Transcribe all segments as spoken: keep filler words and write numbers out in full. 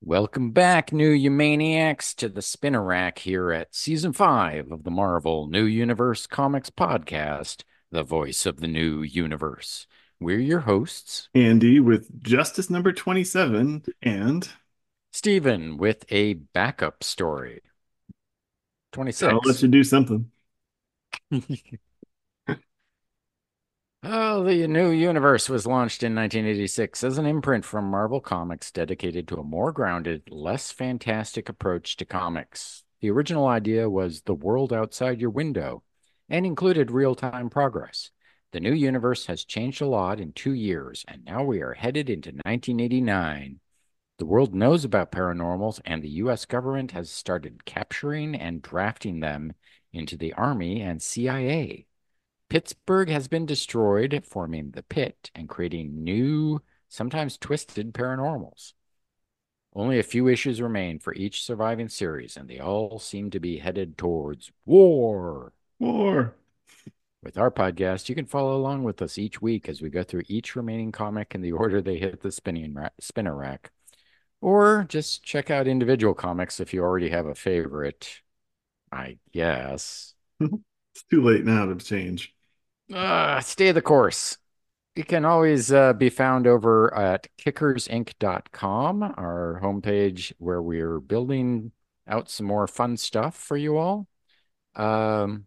Welcome back, New Humaniacs, to the Spinner Rack here at season five of the Marvel New Universe Comics podcast, the voice of the new universe. We're your hosts, Andy with Justice number twenty-seven and Stephen with a backup story, I'll let twenty-six. you do something. Oh, the new universe was launched in nineteen eighty-six as an imprint from Marvel Comics dedicated to a more grounded, less fantastic approach to comics. The original idea was the world outside your window and included real-time progress. The new universe has changed a lot in two years, and now we are headed into nineteen eighty-nine. The world knows about paranormals, and the U S government has started capturing and drafting them into the Army and C I A. Pittsburgh has been destroyed, forming the pit and creating new, sometimes twisted paranormals. Only a few issues remain for each surviving series, and they all seem to be headed towards war. War. With our podcast, you can follow along with us each week as we go through each remaining comic in the order they hit the spinning ra- spinner rack. Or just check out individual comics if you already have a favorite, I guess. It's too late now to change. Uh, stay the course. You can always uh, be found over at kickers inc dot com, our homepage where we're building out some more fun stuff for you all. Um,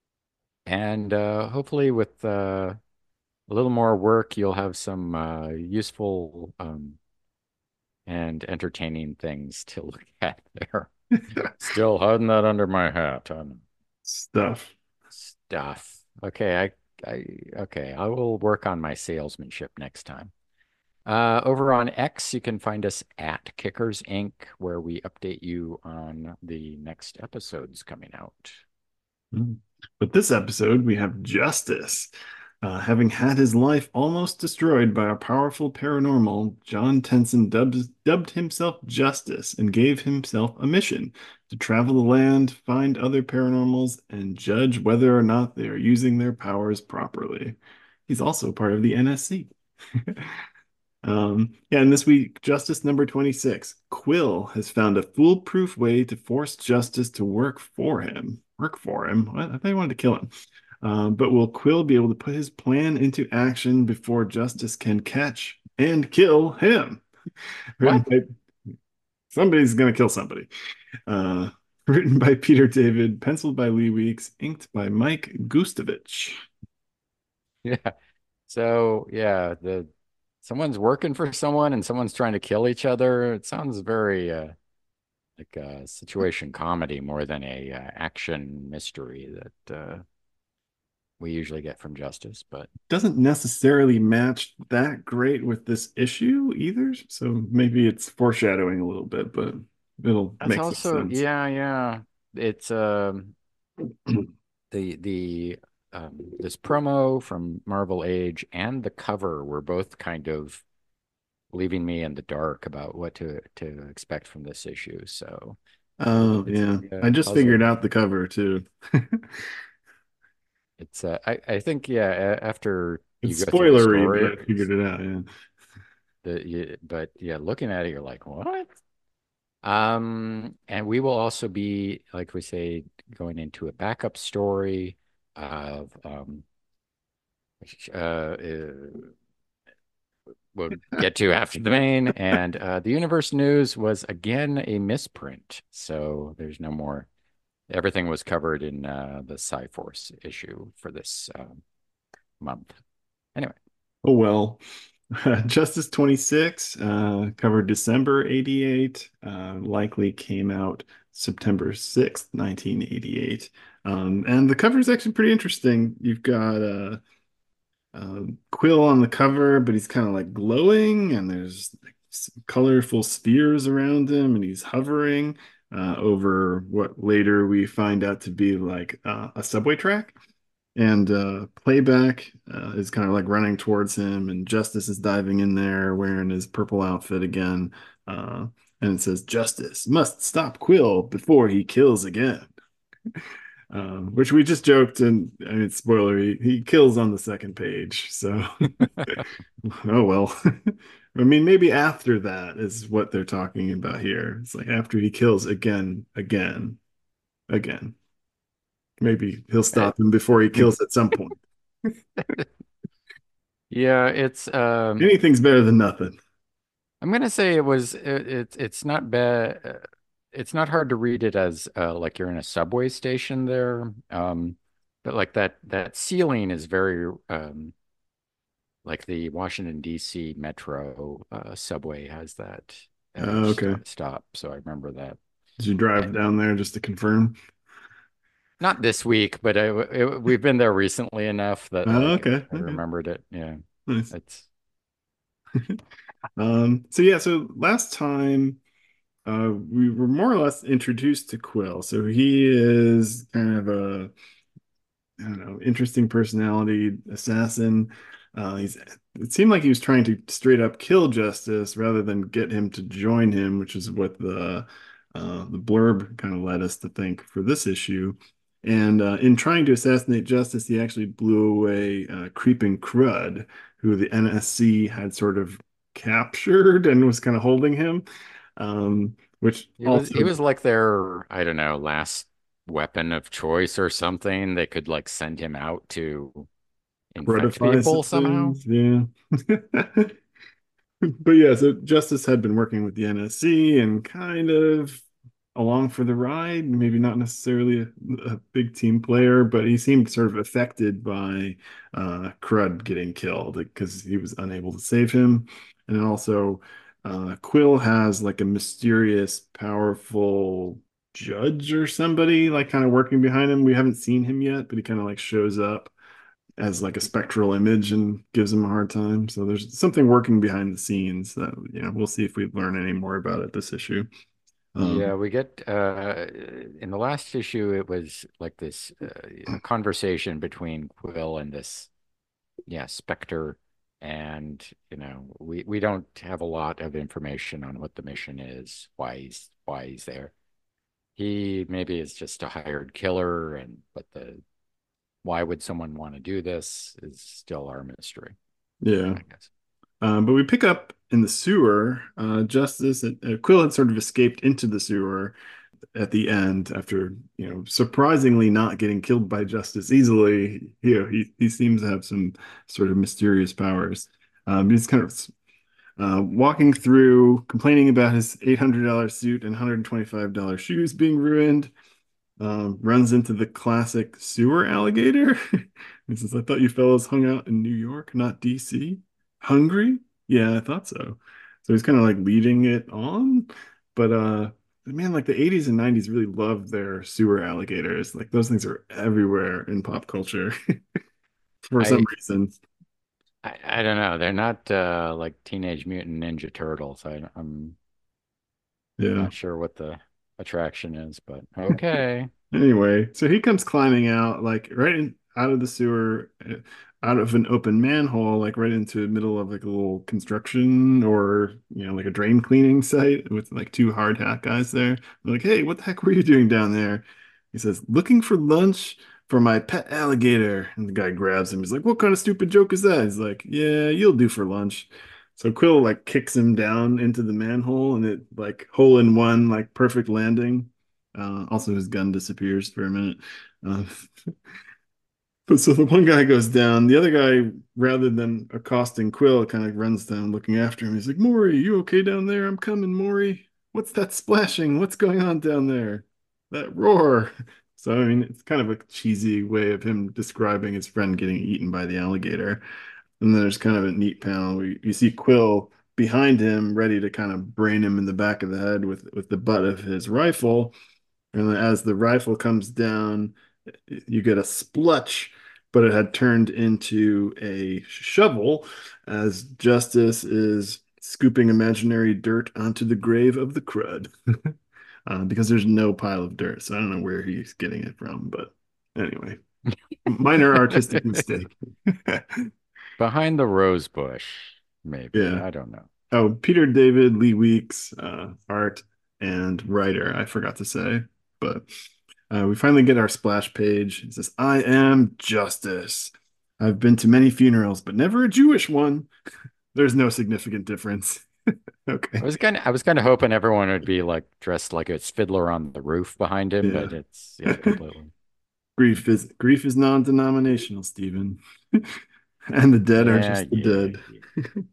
and uh, hopefully, with uh, a little more work, you'll have some uh, useful um, and entertaining things to look at there. Still hiding that under my hat. On Stuff. stuff. Okay, I, I, okay, I will work on my salesmanship next time. Uh, over on X, you can find us at Kickers Inc, where we update you on the next episodes coming out. Mm. But this episode, we have Justice. Uh, having had his life almost destroyed by a powerful paranormal, John Tenson dubbed, dubbed himself Justice and gave himself a mission to travel the land, find other paranormals, and judge whether or not they are using their powers properly. He's also part of the N S C. Um, yeah, and this week, Justice number twenty-six. Quill has found a foolproof way to force justice to work for him. Work for him? What? I thought he wanted to kill him. Uh, but will Quill be able to put his plan into action before Justice can catch and kill him? Written What? by somebody's going to kill somebody. Uh, written by Peter David, penciled by Lee Weeks, inked by Mike Gustovich. Yeah. So, yeah, the someone's working for someone and someone's trying to kill each other. It sounds very uh, like a situation comedy more than a uh, action mystery that uh, we usually get from Justice. But Doesn't necessarily match that great with this issue either. So maybe it's foreshadowing a little bit, but it'll that's make some also, sense. yeah, yeah. It's um the the um, this promo from Marvel Age and the cover were both kind of leaving me in the dark about what to to expect from this issue. So it, Oh, it's yeah. a I just figured puzzle. out the cover too. It's uh, I I think yeah. After you It's go through the spoilery, but story, I figured it out. Yeah. the you, but yeah, looking at it, you're like, what? Um, and we will also be, like we say, going into a backup story of um, which uh, uh we'll get to after the main. And uh, the universe news was again a misprint. So there's no more. Everything was covered in uh, the Cyforce issue for this um, month. Anyway, Oh well. Justice twenty-six uh, covered December eighty-eight, uh, likely came out September sixth, nineteen eighty-eight. Um, and the cover is actually pretty interesting. You've got uh, um, Quill on the cover, but he's kind of like glowing, and there's like colorful spheres around him, and he's hovering uh, over what later we find out to be like uh, a subway track. And uh, Playback uh, is kind of like running towards him, and Justice is diving in there wearing his purple outfit again. Uh, and it says, Justice must stop Quill before he kills again. Um, which we just joked, and I mean, spoiler, he, he kills on the second page. So, oh well. I mean, maybe after that is what they're talking about here. It's like after he kills again, again, again. Maybe he'll Uh, stop him before he kills at some point. yeah, it's um Anything's better than nothing. I'm gonna say it was it, it it's not bad. It's not hard to read it as uh, like you're in a subway station there. Um, but like that that ceiling is very um like the Washington D C Metro uh, subway has that uh, Uh, okay. st stop. So I remember that. Did you Eh, drive down there just to confirm? Not this week, but I, it, we've been there recently enough that Uh, like okay. I Okay. remembered it. Yeah, Nice. it's Um, so yeah, so last time uh we were more or less introduced to Quill. So he is kind of a I don't know, interesting personality, assassin. Uh, he's it seemed like he was trying to straight up kill Justice rather than get him to join him, which is what the uh, the blurb kind of led us to think for this issue. And uh, in trying to assassinate Justice, he actually blew away uh, Creeping Crud, who the N S C had sort of captured and was kind of holding him. Um, which he was also he was like their I don't know last weapon of choice or something. They could like send him out to infect fortifies people some somehow. things. Yeah. But yeah, so Justice had been working with the N S C and kind of along for the ride. Maybe not necessarily a, a big team player, but he seemed sort of affected by uh, Crud getting killed because he was unable to save him. And then also, uh, Quill has like a mysterious, powerful judge or somebody like kind of working behind him. We haven't seen him yet, but he kind of like shows up as like a spectral image and gives him a hard time. So there's something working behind the scenes that, you know, we'll see if we learn any more about it this issue. Yeah, Um, we get uh in the last issue it was like this uh, you know conversation between Quill and this yeah Spectre and you know we we don't have a lot of information on what the mission is, why he's why he's there. He maybe is just a hired killer and but the why would someone want to do this is still our mystery, yeah. I guess. Um, but we pick up in the sewer. Uh, Justice and uh, Quill had sort of escaped into the sewer at the end after, you know, surprisingly not getting killed by Justice easily. You know, he, he seems to have some sort of mysterious powers. Um, he's kind of uh, walking through, complaining about his eight hundred dollars suit and one hundred twenty-five dollars shoes being ruined. Um, runs into the classic sewer alligator. He says, I thought you fellows hung out in New York, not D C. Hungry? Yeah, I thought so. So he's kind of like leading it on. But uh man, like the eighties and nineties really loved their sewer alligators. Like those things are everywhere in pop culture for some I reason. I, I don't know. They're not uh like Teenage Mutant Ninja Turtles. I, I'm Yeah. not sure what the attraction is, but okay. Anyway, so he comes climbing out, like right in, out of the sewer, uh, out of an open manhole, like right into the middle of like a little construction or, you know, like a drain cleaning site with like two hard hat guys there. They're like, hey, what the heck were you doing down there? He says, looking for lunch for my pet alligator. And the guy grabs him. He's like, what kind of stupid joke is that? He's like, yeah, you'll do for lunch. So Quill like kicks him down into the manhole and it like hole in one, like perfect landing. Uh, also, his gun disappears for a minute. Uh, but so the one guy goes down. The other guy, rather than accosting Quill, kind of runs down looking after him. He's like, Maury, you okay down there? I'm coming, Maury. What's that splashing? What's going on down there? That roar. So, I mean, it's kind of a cheesy way of him describing his friend getting eaten by the alligator. And then there's kind of a neat panel where you see Quill behind him, ready to kind of brain him in the back of the head with, with the butt of his rifle. And then as the rifle comes down, you get a splutch, but it had turned into a shovel as Justice is scooping imaginary dirt onto the grave of the crud. Uh, because there's no pile of dirt. So I don't know where he's getting it from, but anyway, minor artistic mistake. Behind the rose bush, maybe. Yeah. I don't know. Oh, Peter David, Lee Weeks, uh, art and writer. I forgot to say, but uh, we finally get our splash page. It says, I am Justice. I've been to many funerals, but never a Jewish one. there's no significant difference. I Okay. was kind of I was kind of hoping everyone would be like dressed like it's Fiddler on the Roof behind him, Yeah. but it's yeah, completely. Grief is grief is non-denominational, Stephen. And the dead are Yeah, just the yeah, dead. yeah.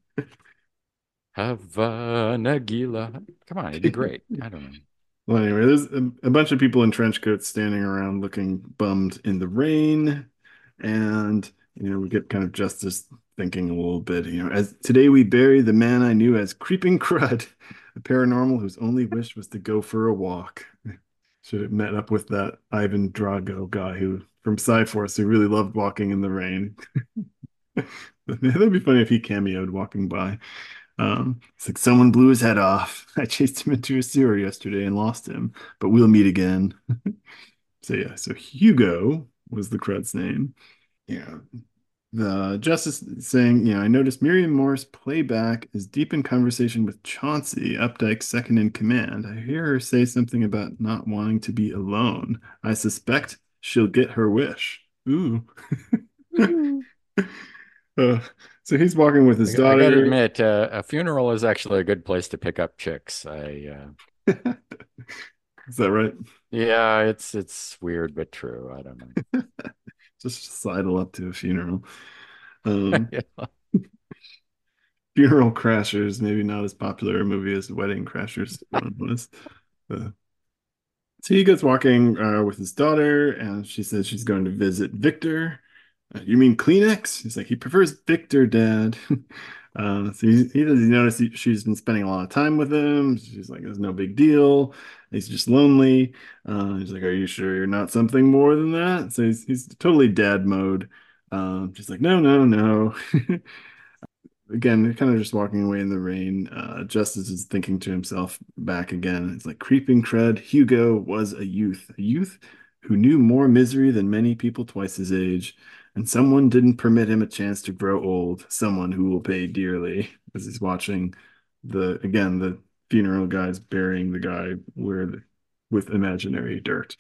Havana Gila. Come on, it'd be great. I don't know. Well, anyway, there's a, a bunch of people in trench coats standing around looking bummed in the rain. And, you know, we get kind of Justice thinking a little bit, you know, as today we bury the man I knew as Creeping Crud, a paranormal whose only wish was to go for a walk. Should have met up with that Ivan Drago guy who from Cyforce who really loved walking in the rain. That'd be funny if he cameoed walking by. Um, it's like someone blew his head off. I chased him into a sewer yesterday and lost him, but we'll meet again. So yeah, so Hugo was the crud's name. Yeah. The justice saying, you know, I noticed Miriam Moore's playback is deep in conversation with Chauncey, Updike's second in command. I hear her say something about not wanting to be alone. I suspect she'll get her wish. Ooh. Woo. Uh, so he's walking with his I, I got to daughter. admit, uh, a funeral is actually a good place to pick up chicks. I uh, Is that right? yeah, it's it's weird but true. I don't know. Just sidle up to a funeral. Um, Yeah. Funeral Crashers, maybe not as popular a movie as Wedding Crashers was. Uh, so he goes walking uh, with his daughter, and she says she's going to visit Victor. Uh, you mean Kleenex? He's like, he prefers Victor, Dad. Uh, so he, he doesn't notice he, she's been spending a lot of time with him. She's like, it's no big deal. He's just lonely. Uh, he's like, are you sure you're not something more than that? So he's, he's totally dad mode. Um, she's like, no, no, no. Again, they're kind of just walking away in the rain. Uh, Justice is thinking to himself back again. It's like creeping crud. Hugo was a youth, a youth who knew more misery than many people twice his age. And someone didn't permit him a chance to grow old. Someone who will pay dearly as he's watching the, again, the funeral guys burying the guy where the, with imaginary dirt.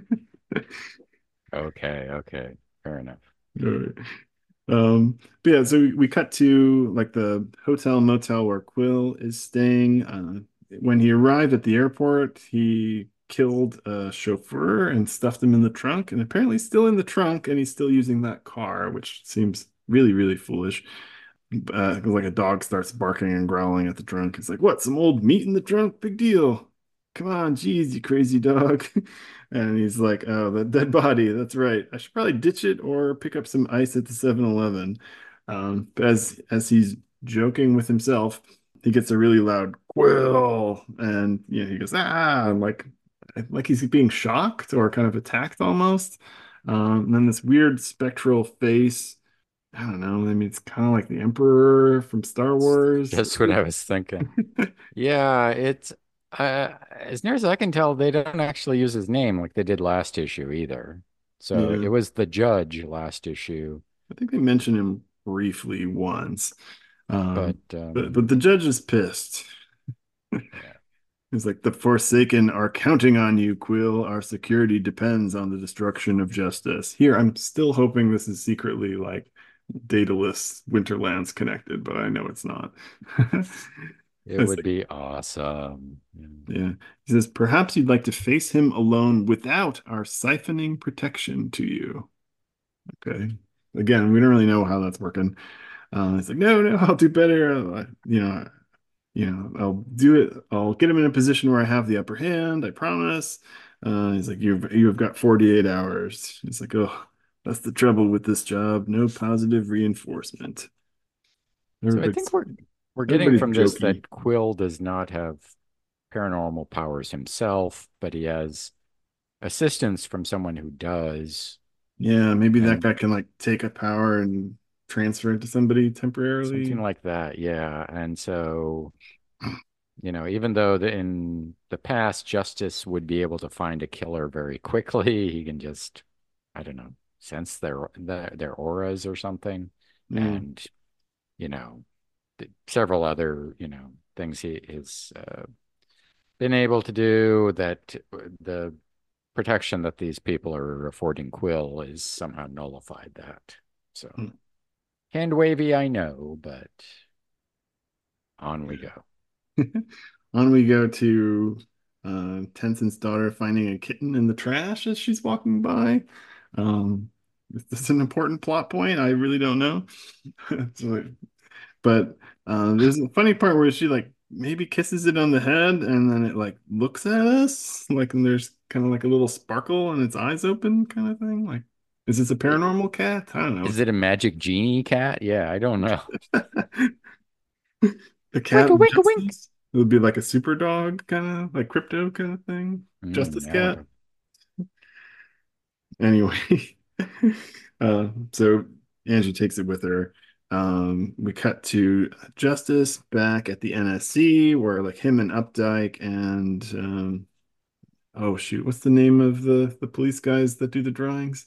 Okay, okay, fair enough. All right. Um, but yeah, so we, we cut to like the hotel motel where Quill is staying. Uh, when he arrived at the airport, he killed a chauffeur and stuffed him in the trunk, and apparently still in the trunk, and he's still using that car, which seems really, really foolish. Uh, like a dog starts barking and growling at the trunk. It's like, what? Some old meat in the trunk? Big deal. Come on, geez, you crazy dog. And he's like, oh, that dead body. That's right. I should probably ditch it or pick up some ice at the Seven Eleven. Um, but as as he's joking with himself, he gets a really loud Quill, and you know he goes ah, like like he's being shocked or kind of attacked almost. Um, and then this weird spectral face. I don't know. I mean, it's kind of like the Emperor from Star Wars. Just what I was thinking. Yeah, it's uh, as near as I can tell, they don't actually use his name like they did last issue either. So Yeah, it was the judge last issue, I think they mentioned him briefly once. but Um, but um, but the judge is pissed. yeah. He's like, the Forsaken are counting on you, Quill. Our security depends on the destruction of justice. Here, I'm still hoping this is secretly like Daedalus Winterlands connected, but I know it's not. It It's would like, be awesome. Yeah. yeah. He says, perhaps you'd like to face him alone without our siphoning protection to you. Okay. Again, we don't really know how that's working. Uh, it's like, no, no, I'll do better. Uh, you know, you know, I'll do it. I'll get him in a position where I have the upper hand. I promise. Uh, he's like, you've you've got forty-eight hours. It's like, oh, that's the trouble with this job. No positive reinforcement. So I think Everybody's we're we're getting everybody's from this jokey. that Quill does not have paranormal powers himself, but he has assistance from someone who does, Yeah, maybe that and guy can like take a power and transfer it to somebody something temporarily. like that. Yeah. And so, you know, even though the, in the past, Justice would be able to find a killer very quickly, he can just, I don't know, sense their their, their auras or something, Yeah. and you know, th- several other, you know, things he has uh, been able to do that the protection that these people are affording Quill is somehow nullified that. So hand wavy, I know, but On we go. On we go to uh, Tenson's daughter finding a kitten in the trash as she's walking by. Um, is this an important plot point? I really don't know. So, but uh, there's a funny part where she like maybe kisses it on the head and then it like looks at us like and there's kind of like a little sparkle and its eyes open kind of thing. Like, is this a paranormal cat? I don't know. Is it a magic genie cat? Yeah, I don't know. The Wink cat a of wink a wink. justice. It would be like a super dog kind of like crypto kind of thing. Mm, Justice now cat. I, Anyway, uh, so Angie takes it with her. Um, we cut to Justice back at the N S C where like him and Updike and um, oh shoot, what's the name of the the police guys that do the drawings?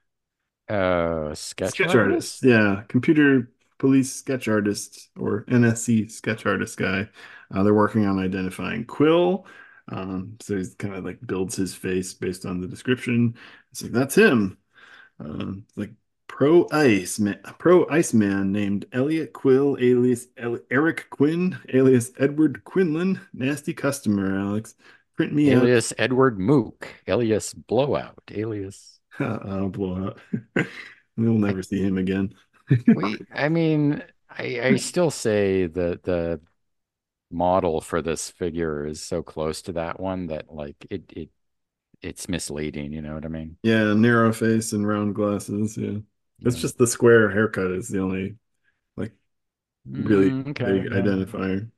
uh, sketch Sketch artist. artist? Yeah, computer police sketch artist or N S C sketch artist guy. Uh, they're working on identifying Quill. Um, so he's kind of like builds his face based on the description. It's like that's him. Um, it's like pro ice man, pro Iceman named Elliot Quill, alias El Eric Quinn, alias Edward Quinlan. Nasty customer, Alex. Print me out. Alias Edward Mook. Alias Blowout. Alias. I'll blow out. We'll I never see him again. we I mean, I I still say the the model for this figure is so close to that one that like it it it's misleading, you know what I mean? Yeah, narrow face and round glasses. Yeah. It's Yeah. just the square haircut is the only like really Mm, okay, big yeah. identifier.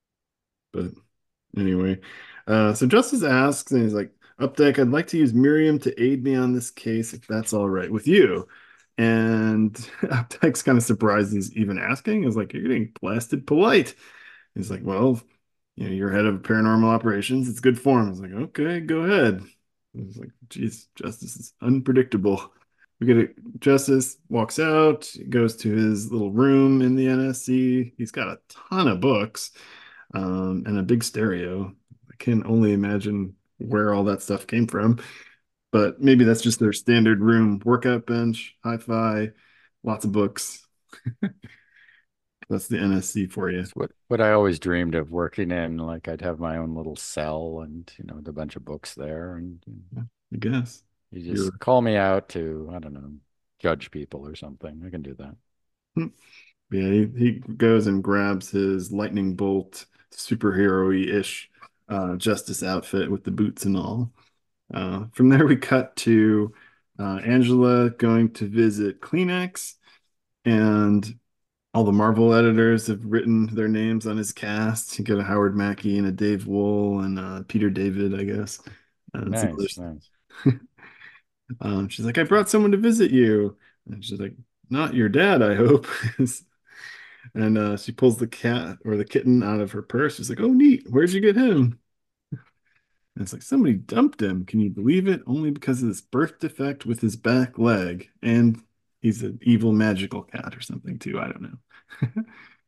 But anyway, uh, so Justice asks, and he's like, Updeck, I'd like to use Miriam to aid me on this case if that's all right with you. And Updeck's kind of surprised he's even asking. He's like, you're getting blasted polite. He's like, well, you know, you're head of paranormal operations. It's good form. I was like, okay, go ahead. I was like, geez, Justice is unpredictable. We get a Justice walks out, goes to his little room in the N S C. He's got a ton of books, um, and a big stereo. I can only imagine where all that stuff came from, but maybe that's just their standard room workout bench, hi-fi, lots of books. That's the N S C for you. It's what what I always dreamed of working in. Like I'd have my own little cell and you know, with a bunch of books there and Yeah, I guess. you You're just call me out to, I don't know, judge people or something. I can do that. yeah, he, he goes and grabs his lightning bolt superhero-ish uh, Justice outfit with the boots and all. Uh, from there, we cut to uh, Angela going to visit Kleenex, and all the Marvel editors have written their names on his cast. You got a Howard Mackie and a Dave Wohl and uh, Peter David, I guess. Uh, and some Nice, others. nice. Um, she's like, I brought someone to visit you. And she's like, not your dad, I hope. And uh, she pulls the cat or the kitten out of her purse. She's like, oh, neat. Where'd you get him? And it's like, somebody dumped him. Can you believe it? Only because of this birth defect with his back leg. And he's an evil magical cat or something, too. I don't know.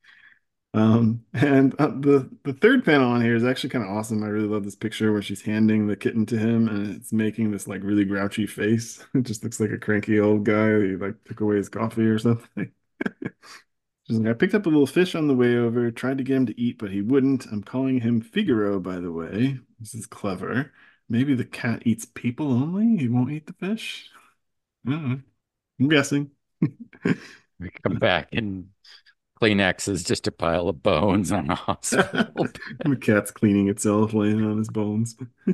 Um, and uh, the the third panel on here is actually kind of awesome. I really love this picture where she's handing the kitten to him and it's making this like really grouchy face. It just looks like a cranky old guy who like took away his coffee or something. She's like, I picked up a little fish on the way over, tried to get him to eat, but he wouldn't. I'm calling him Figaro, by the way. This is clever. Maybe the cat eats people only? He won't eat the fish? I don't know. I'm guessing. We come back and Kleenex is just a pile of bones on a hospital. The cat's cleaning itself, laying on his bones.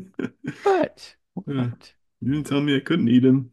But Uh, what? you didn't tell me I couldn't eat him.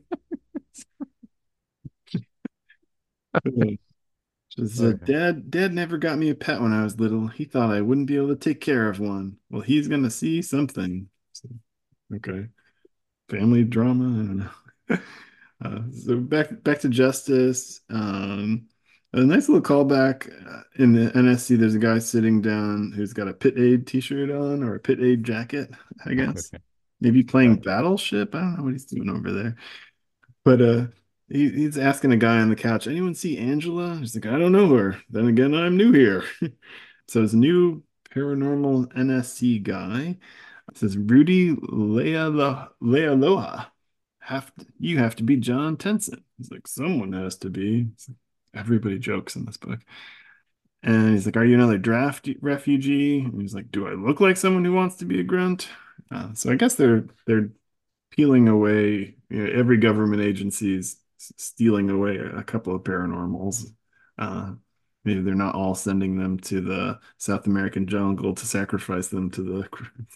Uh, She said, Okay. Dad, Dad never got me a pet when I was little. He thought I wouldn't be able to take care of one. Well, he's gonna see something. So, okay. Family drama. I don't know. Uh, so back back to Justice. Um, a nice little callback uh, in the N S C. There's a guy sitting down who's got a Pit Aid t-shirt on or a Pit Aid jacket, I guess. Maybe playing Right. Battleship. I don't know what he's doing over there. But uh, he, he's asking a guy on the couch, anyone see Angela? He's like, I don't know her. Then again, I'm new here. So his new paranormal N S C guy. It says Rudy Lealo Lealoha. Have to, you have to be John Tenson. He's like, someone has to be. It's like, everybody jokes in this book. And he's like, "Are you another draft refugee?" And he's like, "Do I look like someone who wants to be a grunt?" Uh, so I guess they're they're peeling away. You know, every government agency is stealing away a couple of paranormals. Uh, maybe they're not all sending them to the South American jungle to sacrifice them to the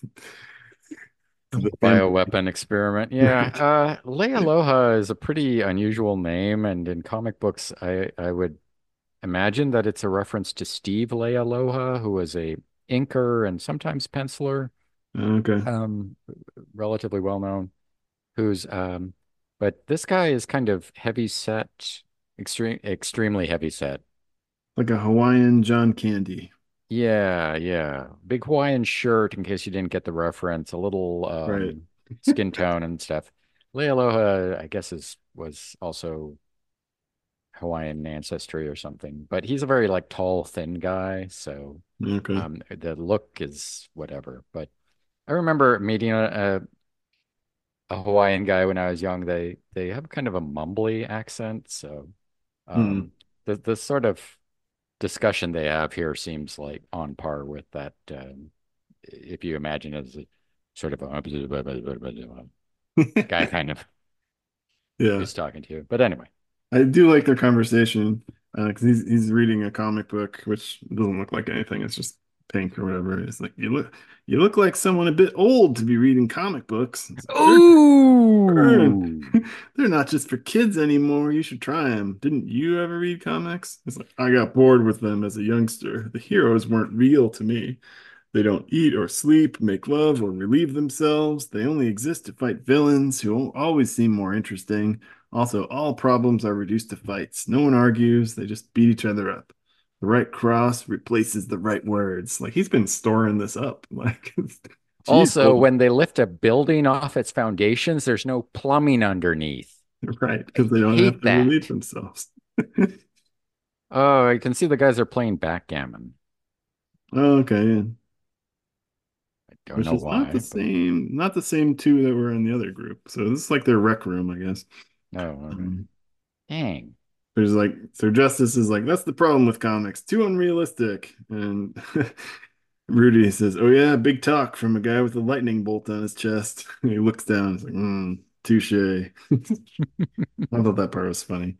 to the family. Bioweapon experiment. Yeah. Right. Uh, Lealoha is a pretty unusual name, and in comic books, I, I would imagine that it's a reference to Steve Lealoha, who was a inker and sometimes penciler, Okay. um, relatively well known, who's um, but this guy is kind of heavy set, extreme, extremely heavy set. Like a Hawaiian John Candy. Yeah, yeah. Big Hawaiian shirt, in case you didn't get the reference, a little Right. um skin tone and stuff. Lealoha, I guess, is was also Hawaiian ancestry or something, but he's a very like tall, thin guy, so Okay. um the look is whatever. But I remember meeting a, a, a Hawaiian guy when I was young. They they have kind of a mumbly accent, so Hmm. um the the sort of discussion they have here seems like on par with that. Um, if you imagine it as a sort of a guy kind of Yeah. who's talking to you. But anyway, I do like their conversation because he's he's reading a comic book which doesn't look like anything. It's just pink or whatever. It's like you look you look like someone a bit old to be reading comic books. It's like, they're they're ooh, they're not just for kids anymore. You should try them. Didn't you ever read comics? It's like I got bored with them as a youngster. The heroes weren't real to me. They don't eat or sleep, make love, or relieve themselves. They only exist to fight villains who always seem more interesting. Also, all problems are reduced to fights. No one argues, they just beat each other up. The right cross replaces the right words. Like he's been storing this up. Like, geez, also, well, when they lift a building off its foundations, there's no plumbing underneath. right, because I they don't have hate to relieve that. themselves. Oh, I can see the guys are playing backgammon. Okay, yeah. I don't Which know is not the why, but same, not the same two that were in the other group. So this is like their rec room, I guess. no, okay. Um, Dang. There's like so Justice is like, that's the problem with comics, too unrealistic. And Rudy says, "Oh yeah, big talk from a guy with a lightning bolt on his chest." And he looks down, he's like, mm, touche. I thought that part was funny.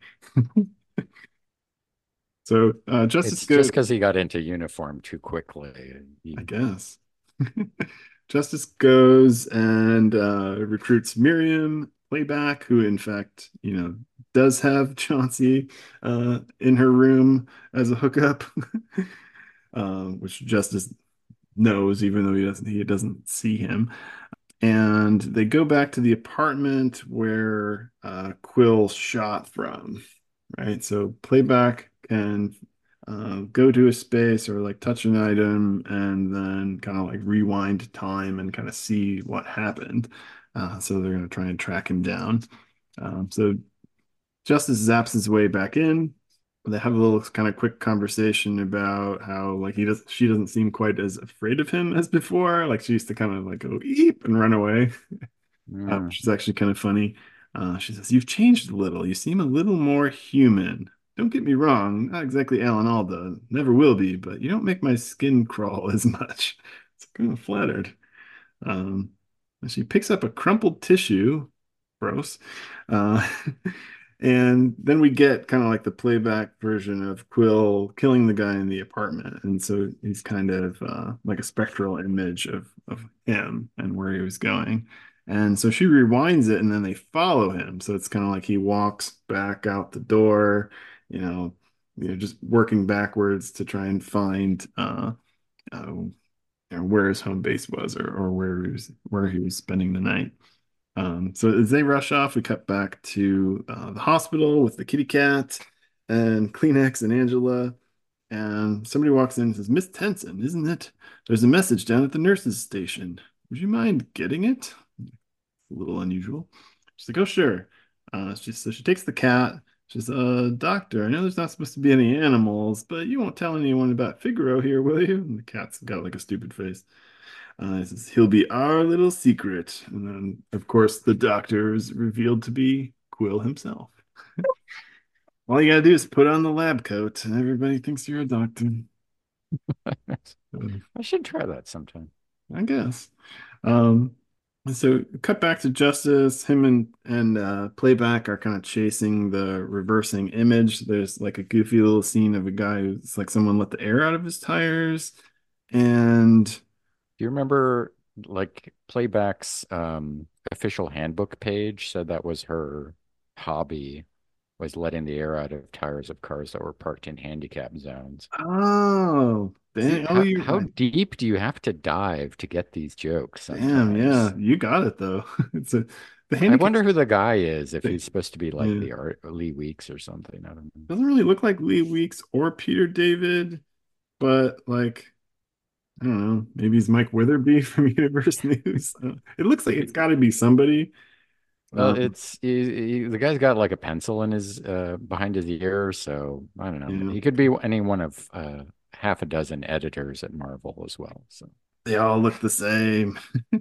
So uh, Justice It's just goes, because he got into uniform too quickly. I He, guess. Justice goes and uh, recruits Miriam Playback, who in fact, you know, does have Chauncey uh, in her room as a hookup, um, which Justice knows, even though he doesn't he doesn't see him. And they go back to the apartment where uh, Quill shot from, right? So playback can uh, go to a space or like touch an item and then kind of like rewind time and kind of see what happened. Uh, so they're going to try and track him down. Um, so Justice zaps his way back in. They have a little kind of quick conversation about how like he does she doesn't seem quite as afraid of him as before. Like she used to kind of like go eep and run away, uh, mm. which is actually kind of funny. Uh, she says, "You've changed a little. You seem a little more human. Don't get me wrong, not exactly Alan Alda, never will be, but you don't make my skin crawl as much." It's kind of flattered. Um, and she picks up a crumpled tissue. Gross. Uh, and then we get kind of like the playback version of Quill killing the guy in the apartment. And so he's kind of uh, like a spectral image of, of him and where he was going. And so she rewinds it and then they follow him. So it's kind of like he walks back out the door, you know, you know, just working backwards to try and find uh, uh, you know, where his home base was or, or where he was where he was spending the night. Um, so as they rush off, we cut back to uh, the hospital with the kitty cat and Kleenex and Angela. And somebody walks in and says, "Miss Tenson, isn't it? There's a message down at the nurse's station. Would you mind getting it?" A little unusual. She's like, "Oh, sure." Uh, she so she takes the cat. She's, "Uh, doctor, I know there's not supposed to be any animals, but you won't tell anyone about Figaro here, will you?" And the cat's got like a stupid face. Uh, it says, "He'll be our little secret." And then, of course, the doctor is revealed to be Quill himself. All you gotta do is put on the lab coat, and everybody thinks you're a doctor. Uh, I should try that sometime. I guess. Um, so cut back to Justice. Him and and uh, Playback are kind of chasing the reversing image. There's like a goofy little scene of a guy who's like someone let the air out of his tires, and Do you remember like Playback's um, official handbook page said that was her hobby, was letting the air out of tires of cars that were parked in handicap zones. oh, See, dang, oh, how you how like, deep do you have to dive to get these jokes damn, yeah, sometimes? you got it though. It's a the I handicap wonder who the guy is, if thing. he's supposed to be like Yeah, the Art Lee Weeks or something. I don't know. doesn't really look like Lee Weeks or Peter David, but like. I don't know. Maybe he's Mike Witherby from Universe News. Uh, it looks like it's got to be somebody. Well, Um, it's he, he- the guy's got like a pencil in his uh behind his ear, so I don't know. yeah, He could be any one of uh half a dozen editors at Marvel as well. So they all look the same.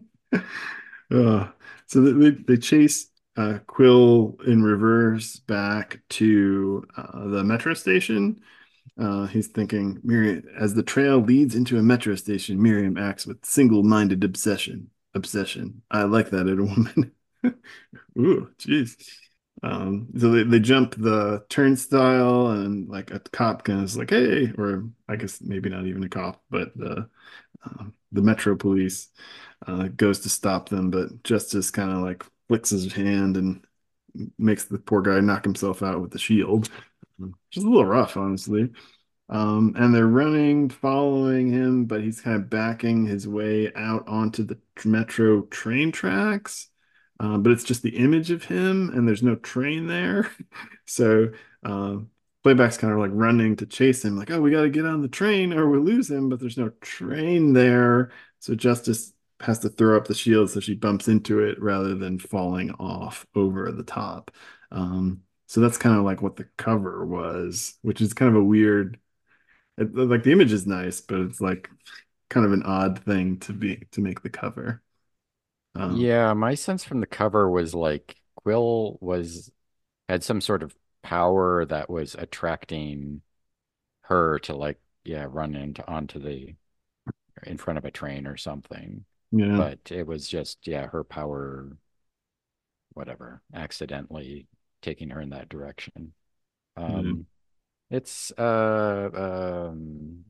Uh, so they, they chase uh, Quill in reverse back to uh, the metro station. Uh, he's thinking, Miriam, as the trail leads into a metro station, Miriam acts with single-minded obsession. Obsession. I like that in a woman. Ooh, jeez. Um, so they, they jump the turnstile and like a cop kind of is like, hey, or I guess maybe not even a cop, but the uh, the Metro Police uh, goes to stop them, but Justice kind of like flicks his hand and makes the poor guy knock himself out with the shield. Which is a little rough, honestly. Um, and they're running, following him, but he's kind of backing his way out onto the metro train tracks. Uh, but it's just the image of him, and there's no train there. So um, Playback's kind of like running to chase him, like, oh, we got to get on the train or we'll lose him, but there's no train there. So Justice has to throw up the shield so she bumps into it rather than falling off over the top. Um, so that's kind of like what the cover was, which is kind of a weird it, like the image is nice, but it's like kind of an odd thing to be to make the cover. Um, yeah, my sense from the cover was like Quill was had some sort of power that was attracting her to like yeah run into onto the in front of a train or something. yeah, But it was just yeah her power whatever accidentally taking her in that direction. yeah, Um, it's uh um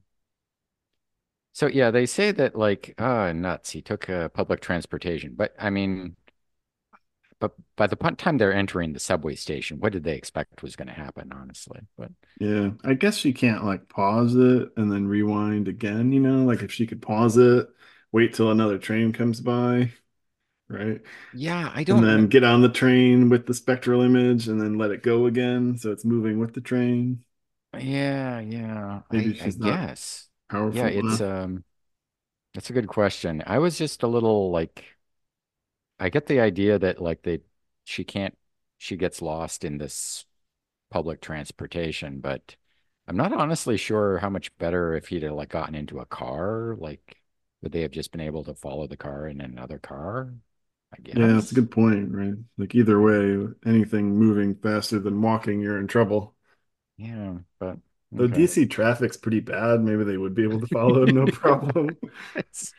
so yeah, they say that like ah nuts, he took uh, public transportation. But I mean, but by the pun- time they're entering the subway station, what did they expect was going to happen, honestly? But yeah. I guess she can't like pause it and then rewind again, you know, like if she could pause it, wait till another train comes by, right? yeah, I And don't know. then get on the train with the spectral image and then let it go again so it's moving with the train. Yeah, yeah, Maybe I I she's not guess. Yeah, powerful it's enough. um that's a good question. I was just a little like I get the idea that like they she can't she gets lost in this public transportation, but I'm not honestly sure how much better if he'd have like gotten into a car, like would they have just been able to follow the car in another car? I Yeah, that's a guess. good point, right? Like either way, anything moving faster than walking, you're in trouble. Yeah, but Though okay. D C traffic's pretty bad, maybe they would be able to follow him no problem. It's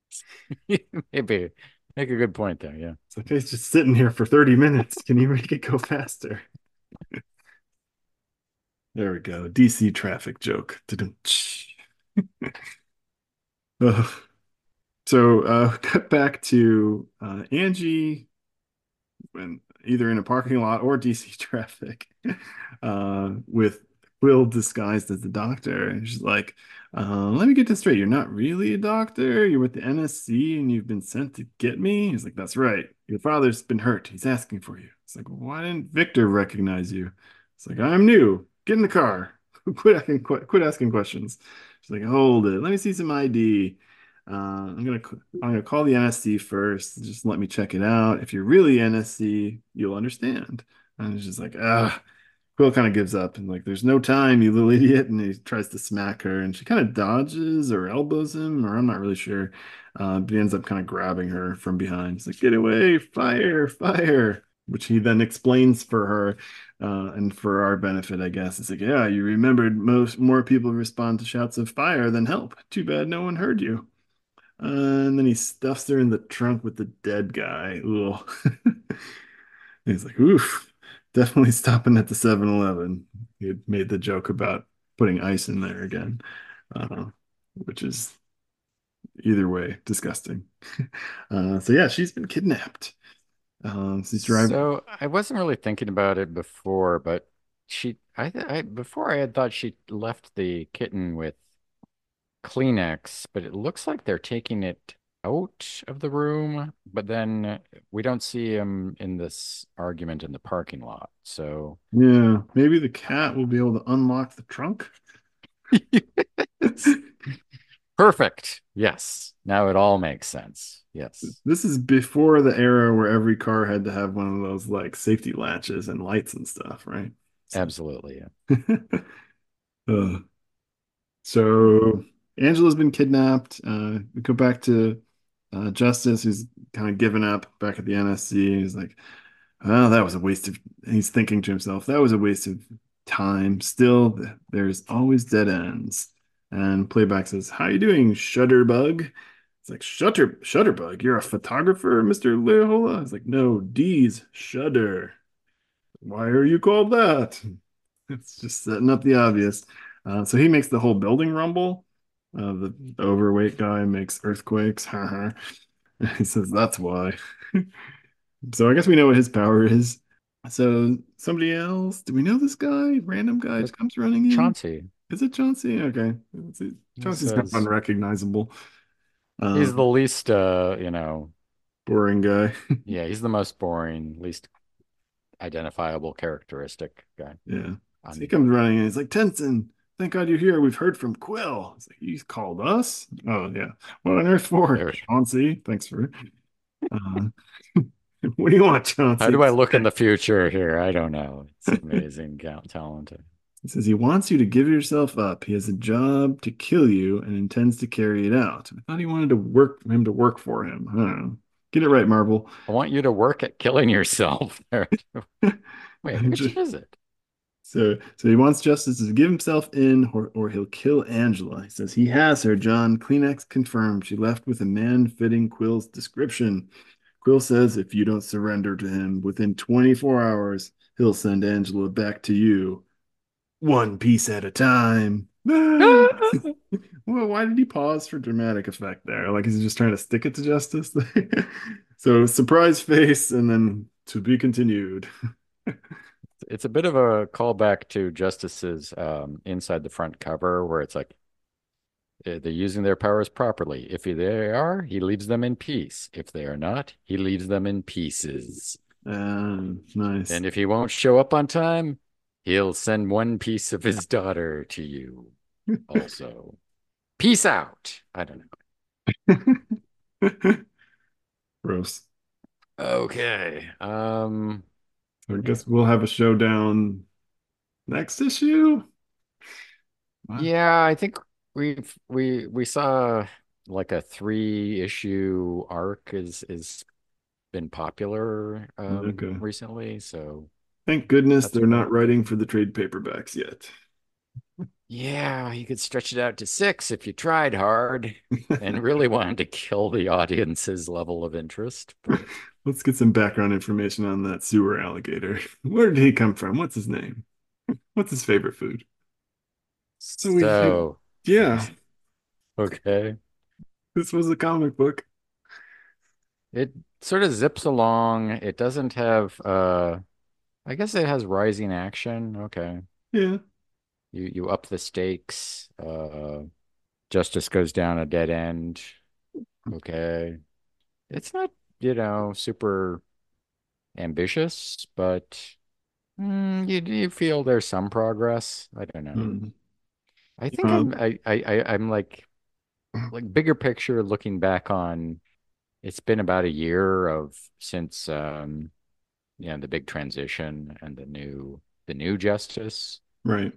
maybe make a good point there, yeah. It's like he's just sitting here for thirty minutes. Can you make it go faster? There we go. D C traffic joke. Ugh. So uh cut back to uh Angie when either in a parking lot or D C traffic, uh, with Will disguised as the doctor. And she's like, uh, let me get this straight. You're not really a doctor. You're with the N S C and you've been sent to get me. He's like, that's right. Your father's been hurt. He's asking for you. It's like, why didn't Victor recognize you? It's like, I'm new. Get in the car. Quit asking, quit, quit asking questions. She's like, hold it. Let me see some I D. Uh, I'm gonna I'm gonna call the N S C first. Just let me check it out. If you're really N S C, you'll understand. And it's just like, ah, Quill kind of gives up and like, there's no time, you little idiot. And he tries to smack her, and she kind of dodges or elbows him, or I'm not really sure. Uh, but he ends up kind of grabbing her from behind. He's like, get away, fire, fire. which he then explains for her, uh, and for our benefit, I guess. It's like, yeah, you remembered most more people respond to shouts of fire than help. Too bad no one heard you. Uh, and then he stuffs her in the trunk with the dead guy. Ugh. He's like, oof, definitely stopping at the Seven Eleven. He had made the joke about putting ice in there again, uh, which is either way disgusting. Uh, so yeah, she's been kidnapped. Um, she's driving. So I wasn't really thinking about it before, but she, I, I before I had thought she left the kitten with Kleenex, but it looks like they're taking it out of the room, but then we don't see him in this argument in the parking lot. So Yeah, maybe the cat will be able to unlock the trunk. yes. Perfect. Yes. Now it all makes sense. Yes. This is before the era where every car had to have one of those like safety latches and lights and stuff, right? So, Absolutely. Yeah. uh, so Angela's been kidnapped. Uh, we go back to uh, Justice, who's kind of given up back at the N S C. He's like, "Oh, that was a waste of." He's thinking to himself, "That was a waste of time. Still, there's always dead ends." And Playback says, "How you doing, Shutterbug?" It's like, Shutter Shutterbug, you're a photographer, Mister Leola? It's like, no, D's Shutter. Why are you called that? It's just setting up the obvious. Uh, so he makes the whole building rumble. Uh, the overweight guy makes earthquakes. He says that's why. So I guess we know what his power is. So somebody else, do we know this guy? Random guy Look, just comes running in. Chauncey. Is it Chauncey? Okay. Let's see. He Chauncey's kind of says unrecognizable. he's Um, the least, uh, you know, boring guy. yeah, he's the most boring, least identifiable characteristic guy. Yeah. So he On comes running in. He's like, Tenson, thank God you're here. We've heard from Quill. He's like, he's called us? Oh, yeah. What on earth for? there. Chauncey, thanks for. Uh, what do you want, How Chauncey? do I look in the future here? I don't know. It's amazing, gal- talented. He says he wants you to give yourself up. He has a job to kill you and intends to carry it out. I thought he wanted to work him to work for him. I don't know. Get it right, Marvel. I want you to work at killing yourself. Wait, which is it? So, so he wants Justice to give himself in, or, or he'll kill Angela. He says he has her, John. Kleenex confirmed. She left with a man fitting Quill's description. Quill says if you don't surrender to him within twenty-four hours, he'll send Angela back to you, one piece at a time. Well, why did he pause for dramatic effect there? Like, is he just trying to stick it to Justice? So, surprise face, and then to be continued. It's a bit of a callback to Justice's um, inside the front cover, where it's like uh, they're using their powers properly. If they are, he leaves them in peace. If they are not, he leaves them in pieces. Um, nice. And if he won't show up on time, he'll send one piece of his daughter to you also. Peace out. I don't Gross. know. Okay. Um, I yeah. guess we'll have a showdown next issue. What? Yeah, I think we've we we saw like a three issue arc is is been popular um Okay. recently, so Thank goodness that's they're not fun. writing for the trade paperbacks yet. Yeah, you could stretch it out to six if you tried hard and really wanted to kill the audience's level of interest, but Let's get some background information on that sewer alligator. Where did he come from? What's his name? What's his favorite food? So we had, so yeah, okay. this was a comic book. It sort of zips along. It doesn't have uh I guess it has rising action. Okay. Yeah. You you up the stakes. Uh Justice goes down a dead end. Okay. It's not, you know, super ambitious, but mm, you you feel there's some progress. I don't know. Hmm. I think Uh, I'm I I I- I'm like like bigger picture looking back on it's been about a year of since um you know the big transition and the new the new Justice, right.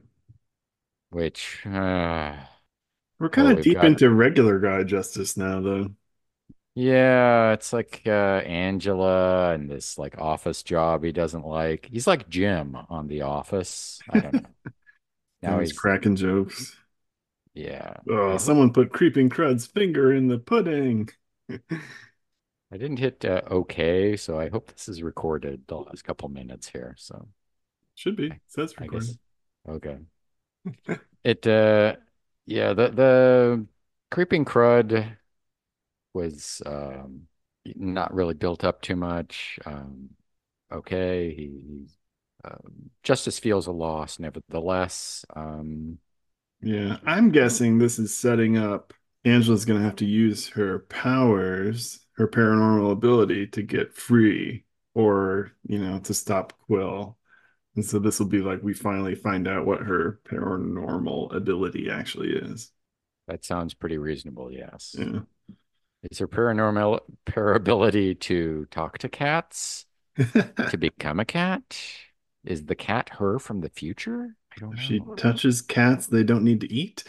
which uh We're kind well of we've deep got into regular guy justice now, though. Yeah, it's like uh Angela and this like office job he doesn't like. He's like Jim on The Office. I don't know. Now Always he's cracking jokes. yeah. Oh, I hope someone put Creeping Crud's finger in the pudding. I didn't hit uh, okay, so I hope this is recorded the last couple minutes here. So Should be. I, Says I recorded. guess okay. It uh yeah, the the Creeping Crud was um not really built up too much. Um okay, he, he's um, Justice feels a loss nevertheless. Um Yeah, I'm guessing this is setting up Angela's gonna have to use her powers, her paranormal ability to get free or, you know, to stop Quill. And so this will be like we finally find out what her paranormal ability actually is. that sounds pretty reasonable, yes. Yeah. Is her paranormal her ability to talk to cats? To become a cat? Is the cat her from the future? I don't If she know. touches cats, they don't need to eat.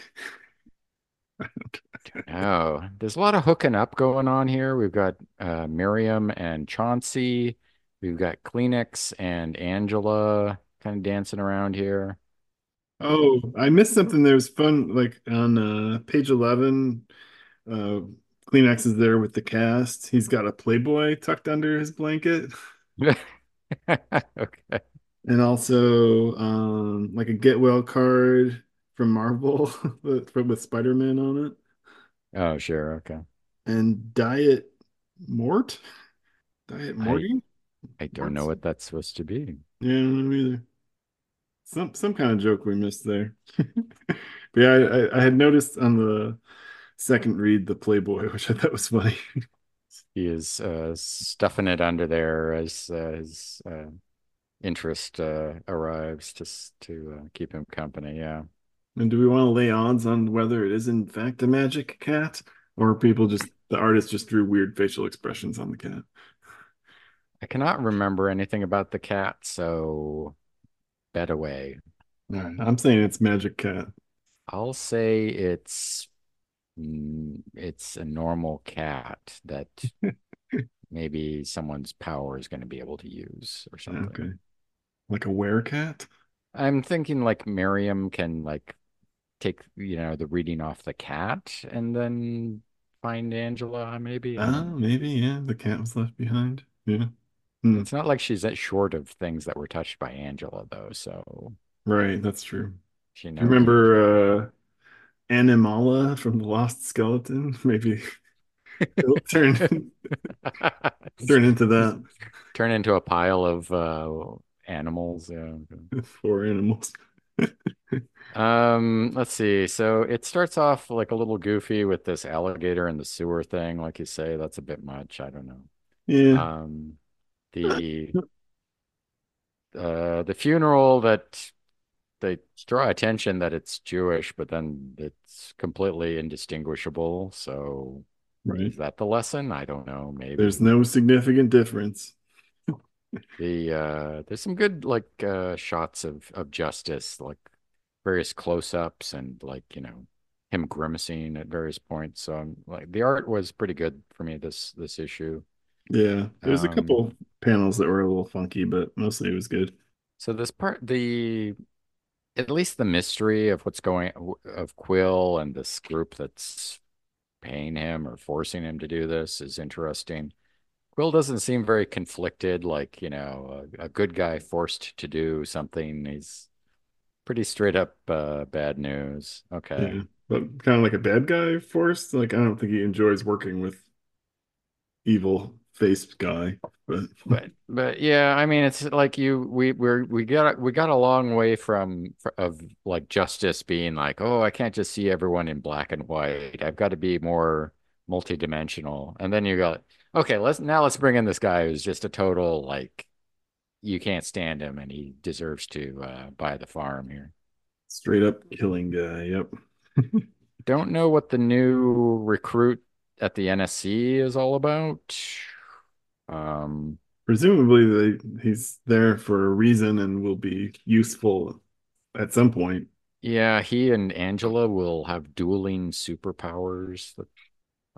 Don't know. There's a lot of hooking up going on here. We've got uh, Miriam and Chauncey. We've got Kleenex and Angela kind of dancing around here. Oh, I missed something that was fun. Like on uh, page eleven, uh, Kleenex is there with the cast. He's got a Playboy tucked under his blanket, Okay. and also um, like a get well card from Marvel with, with Spider-Man on it, Oh, sure. Okay. and Diet Mort, Diet I Morty, I don't know Mort's. what that's supposed to be. Yeah, I don't know either. Some some kind of joke we missed there. But yeah, I, I I had noticed on the second read the Playboy, which I thought was funny. He is uh, stuffing it under there as uh, his uh, interest uh, arrives to s- to uh, keep him company. Yeah. And do we want to lay odds on whether it is in fact a magic cat, or people just the artist just drew weird facial expressions on the cat? I cannot remember anything about the cat, so bet away. All right, I'm saying it's magic cat. I'll say it's mm, it's a normal cat that maybe someone's power is going to be able to use or something. Okay, like a werecat. I'm thinking like Miriam can like take, you know, the reading off the cat and then find Angela, maybe. I Ah, don't know. maybe yeah. The cat was left behind. Yeah. Hmm. It's not like she's that short of things that were touched by Angela, though, so Right, that's true. she Do you no need to. remember uh Animala from the Lost Skeleton? Maybe it'll turn turn into that Turn into a pile of uh, animals. Yeah. for animals. Um, let's see. So it starts off like a little goofy with this alligator in the sewer thing, like you say. That's a bit much. I don't know. Yeah. Um, the uh the funeral that they draw attention that it's Jewish, but then it's completely indistinguishable. So Right. is that the lesson? I don't know. There's Maybe. no significant difference. The uh there's some good like uh shots of of Justice, like various close-ups and like, you know, him grimacing at various points. So I'm like the art was pretty good for me this this issue. Yeah. There's a Um couple panels that were a little funky, but mostly it was good. so this part the at least the mystery of what's going of Quill and this group that's paying him or forcing him to do this is interesting. Quill doesn't seem very conflicted, like, you know, a, a good guy forced to do something. He's pretty straight up uh, bad news. Okay. Yeah. But kind of like a bad guy forced. Like I don't think he enjoys working with evil faced guy. But But but yeah, I mean it's like you we we're we got we got a long way from of like Justice being like, "Oh, I can't just see everyone in black and white. I've got to be more multidimensional." And then you got, "Okay, let's now let's bring in this guy who's just a total like you can't stand him and he deserves to uh, buy the farm here." straight up killing guy. Yep. Don't know what the new recruit at the N S C is all about. Um, Presumably they, he's there for a reason and will be useful at some point. yeah, he and Angela will have dueling superpowers.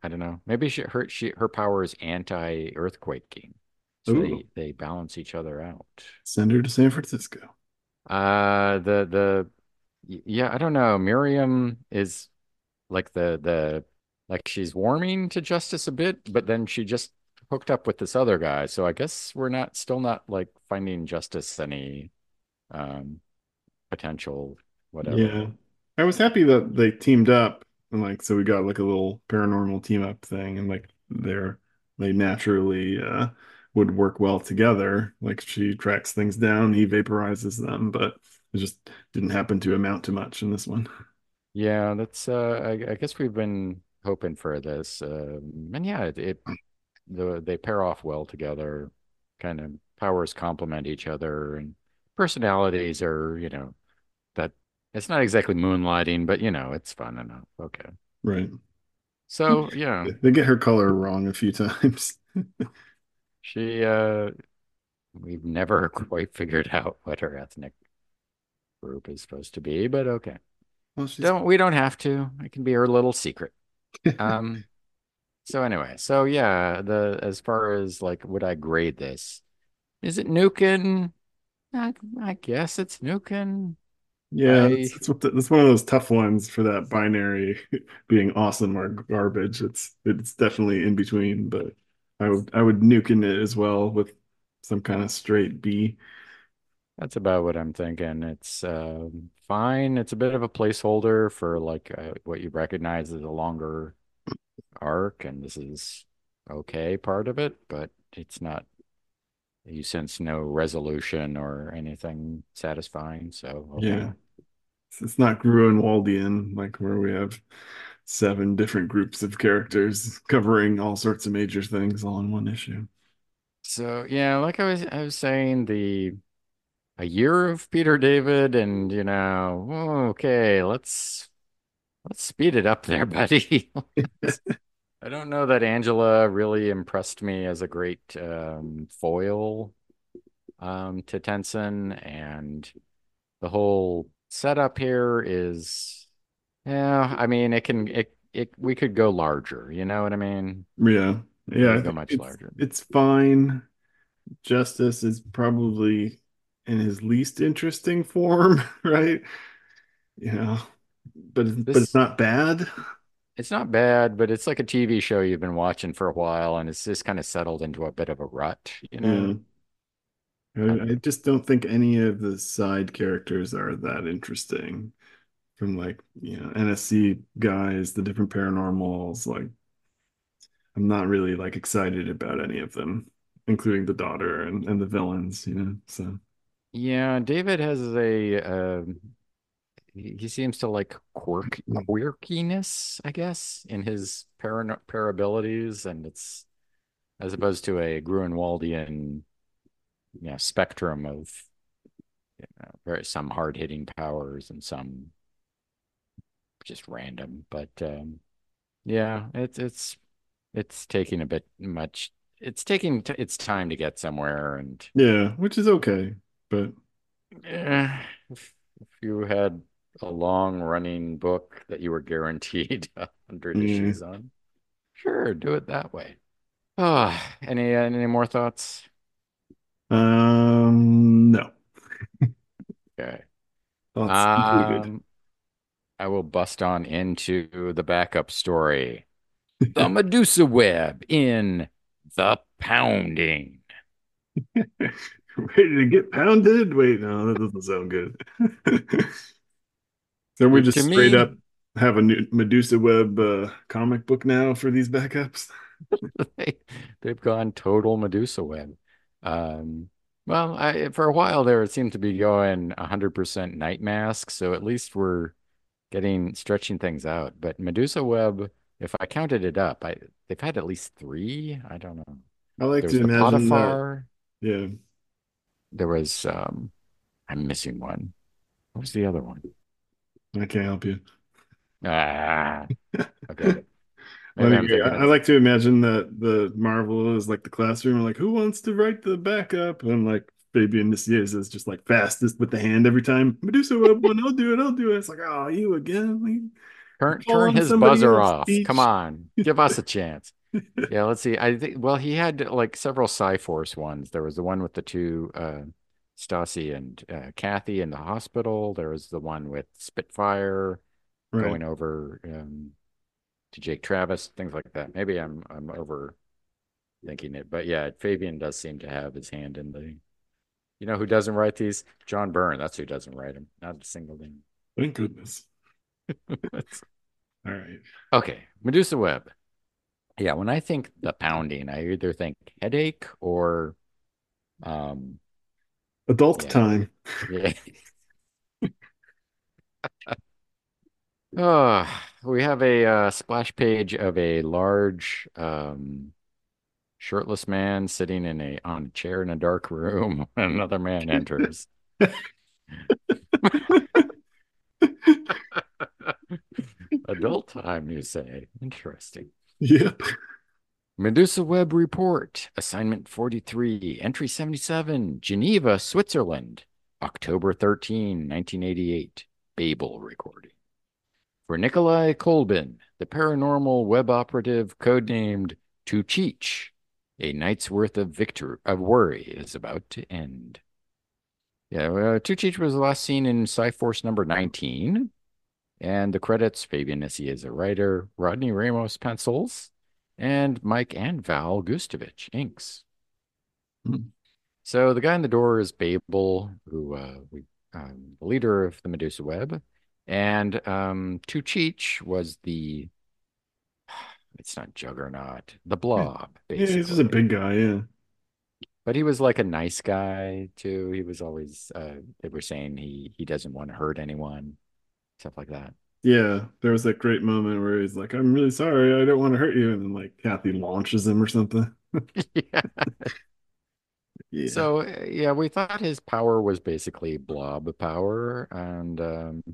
I don't know. Maybe she, her she her power is anti-earthquaking, so Oh, they they balance each other out. send her to San Francisco. Uh, the the y- yeah, I don't know. Miriam is like the the like she's warming to Justice a bit, but then she just hooked up with this other guy. So I guess we're not still not like finding Justice any um potential whatever. Yeah. I was happy that they teamed up and like so we got like a little paranormal team up thing and like they're they naturally uh would work well together. Like she tracks things down, he vaporizes them, but it just didn't happen to amount to much in this one. Yeah, that's uh I, I guess we've been hoping for this. Um and yeah, it, it the they pair off well together. Kind of powers complement each other and personalities are, you know, that it's not exactly moonlighting, but you know, it's fun enough. Okay. Right. So, yeah, They get her color wrong a few times. she uh we've never quite figured out what her ethnic group is supposed to be, but okay. Well, she's Don't we don't have to. It can be her little secret. Um so anyway, so yeah, the as far as like would I grade this? Is it Nukin? I, I guess it's Nukin. yeah, I that's that's what the, that's one of those tough ones for that binary being awesome or garbage. It's it's definitely in between, but I would I would nuke in it as well with some kind of straight B. That's about what I'm thinking. It's um, fine. It's a bit of a placeholder for like uh, what you recognize as a longer arc, and this is okay part of it, but it's not. You sense no resolution or anything satisfying. So okay. Yeah, it's, it's not Grunwaldian like where we have seven different groups of characters covering all sorts of major things all in one issue. So yeah, like I was I was saying, the a year of Peter David, and you know, okay, let's let's speed it up there, buddy. I don't know that Angela really impressed me as a great um, foil um, to Tenson, and the whole setup here is, yeah, I mean, it can it it we could go larger, you know what I mean? Yeah, We yeah, I could go think much it's larger. it's fine. Justice is probably in his least interesting form, right? You know, but it's, but it's This not bad. it's not bad, but it's like a T V show you've been watching for a while, and it's just kind of settled into a bit of a rut, you Yeah, know? I, I I don't know. just don't think any of the side characters are that interesting. From like, you know, N S C guys, the different paranormals, like I'm not really like excited about any of them, including the daughter and, and the villains, you know. So Yeah, David has a um he, he seems to like quirk quirkiness, I guess, in his para para abilities, and it's as opposed to a Gruenwaldian, you know, spectrum of you know, very some hard hitting powers and some just random. But um, yeah, it's it's it's taking a bit much. It's taking t its time to get somewhere, and yeah, which is okay, but eh, if, if you had a long running book that you were guaranteed a hundred yeah. issues on, sure, do it that way. Oh, any any more thoughts? Um, no. Okay. Thoughts concluded. Um, I will bust on into the backup story. The Medusa Web in The Pounding. Ready to get pounded? Wait, no, that doesn't sound good. So we To, just to straight me, up have a new Medusa Web uh, comic book now for these backups. they, they've gone total Medusa Web. Um, well, I, for a while there, it seemed to be going one hundred percent Night Mask, so at least we're getting stretching things out. But Medusa Web, if I counted it up, I they've had at least three. I don't know. I like There to was the imagine that. Potiphar. Yeah, There was um, I'm missing one. What was the other one? I can't help you. Ah, okay. Well, Maybe I'm anyway, I, thinking I of like to imagine that the Marvel is like the classroom, like who wants to write the backup? And like Fabian Nicieza is just like fastest with the hand every time. Medusa Web one, I'll do it, I'll do it. It's like, oh, you again? Turn Call turn on his somebody buzzer else, off. Come Peach. on. Give us a chance. Yeah, let's see. I think well, he had like several Cyforce ones. There was the one with the two uh Stassi and uh, Kathy in the hospital. There was the one with Spitfire Right. going over um, to Jake Travis, things like that. Maybe I'm I'm overthinking it, but yeah, Fabian does seem to have his hand in the. You know who doesn't write these? John Byrne. That's who doesn't write them. Not a single thing. Thank goodness. All right. Okay, Medusa Web. Yeah, when I think the pounding, I either think headache or um Adult yeah, time. yeah. Oh, we have a uh, splash page of a large um shirtless man sitting in a on a chair in a dark room when another man enters. Adult time, you say? Interesting. Yep. Medusa Web Report, Assignment forty-three, Entry seventy-seven, Geneva, Switzerland, October thirteenth, nineteen eighty-eight, Babel recording. For Nikolai Kolbin, the paranormal web operative codenamed Tuchich, a night's worth of victor of worry is about to end. Yeah, uh, Tuchich was last seen in Cyforce number nineteen, and the credits, Fabian Nissi is a writer, Rodney Ramos pencils, and Mike and Val Gustovich inks. Hmm. So the guy in the door is Babel, who uh, we um, the leader of the Medusa Web, and um, Tuchich was the it's not Juggernaut, the Yeah. Blob, Yeah, he's just a basically. big guy. Yeah. But he was like a nice guy too. He was always uh, they were saying he he doesn't want to hurt anyone, stuff like that. Yeah. There was that great moment where he's like, I'm really sorry. I don't want to hurt you. And then like Kathy launches him or something. Yeah. Yeah. So uh, yeah, we thought his power was basically blob power, and um,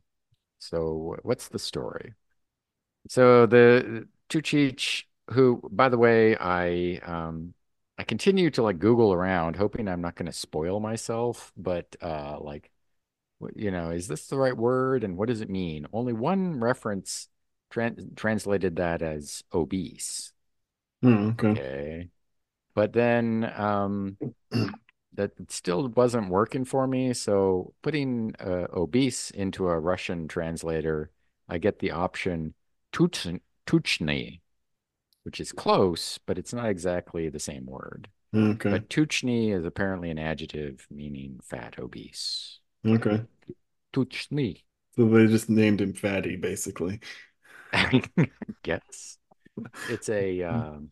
so what's the story? So the Tuchich, who, by the way, I um I continue to like Google around, hoping I'm not going to spoil myself, but uh like what- you know, is this the right word and what does it mean? Only one reference tran translated that as obese. Oh, okay. Okay. But then um that still wasn't working for me, so putting uh, obese into a Russian translator, I get the option tuch tuchny, which is close, but it's not exactly the same word. Okay. But tuchny is apparently an adjective meaning fat, obese. Okay. Tuchny, So they just named him Fatty, basically. I guess. It's a um,